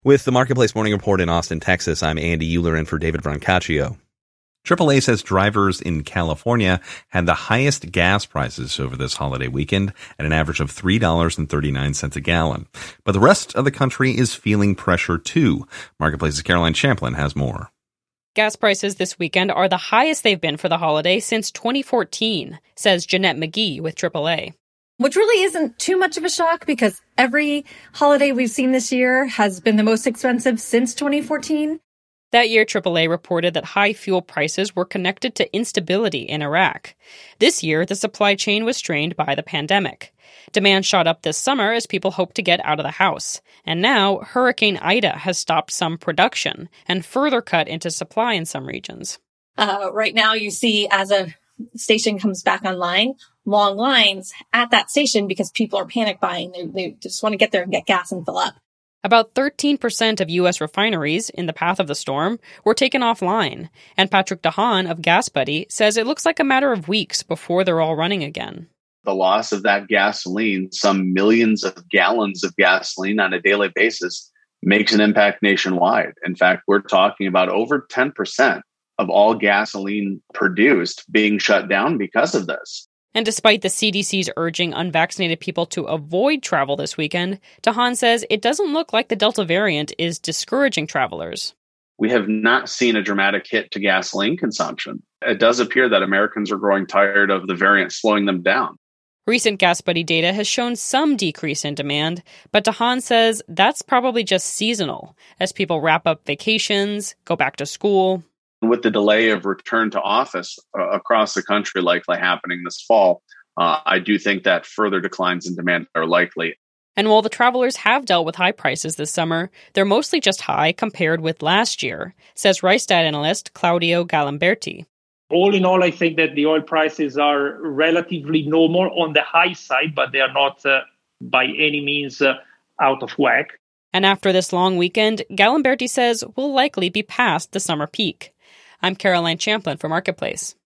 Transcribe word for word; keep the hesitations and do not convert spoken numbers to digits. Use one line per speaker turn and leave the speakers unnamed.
With the Marketplace Morning Report in Austin, Texas, I'm Andy Euler in for David Brancaccio. triple A says drivers in California had the highest gas prices over this holiday weekend at an average of three dollars and thirty-nine cents a gallon. But the rest of the country is feeling pressure too. Marketplace's Caroline Champlin has more.
Gas prices this weekend are the highest they've been for the holiday since twenty fourteen, says Jeanette McGee with triple A.
Which really isn't too much of a shock because every holiday we've seen this year has been the most expensive since twenty fourteen.
That year, triple A reported that high fuel prices were connected to instability in Iraq. This year, the supply chain was strained by the pandemic. Demand shot up this summer as people hoped to get out of the house. And now, Hurricane Ida has stopped some production and further cut into supply in some regions.
Uh, right now, you see as a station comes back online, long lines at that station because people are panic buying. They, they just want to get there and get gas and fill up.
About thirteen percent of U S refineries in the path of the storm were taken offline, and Patrick DeHaan of GasBuddy says it looks like a matter of weeks before they're all running again.
The loss of that gasoline, some millions of gallons of gasoline on a daily basis, makes an impact nationwide. In fact, we're talking about over ten percent of all gasoline produced being shut down because of this.
And despite the C D C's urging unvaccinated people to avoid travel this weekend, DeHaan says it doesn't look like the Delta variant is discouraging travelers.
We have not seen a dramatic hit to gasoline consumption. It does appear that Americans are growing tired of the variant slowing them down.
Recent GasBuddy data has shown some decrease in demand, but DeHaan says that's probably just seasonal as people wrap up vacations, go back to school.
With the delay of return to office uh, across the country likely happening this fall, uh, I do think that further declines in demand are likely.
And while the travelers have dealt with high prices this summer, they're mostly just high compared with last year, says Rystad analyst Claudio Galimberti.
All in all, I think that the oil prices are relatively normal on the high side, but they are not uh, by any means uh, out of whack.
And after this long weekend, Galimberti says we'll likely be past the summer peak. I'm Caroline Champlin for Marketplace.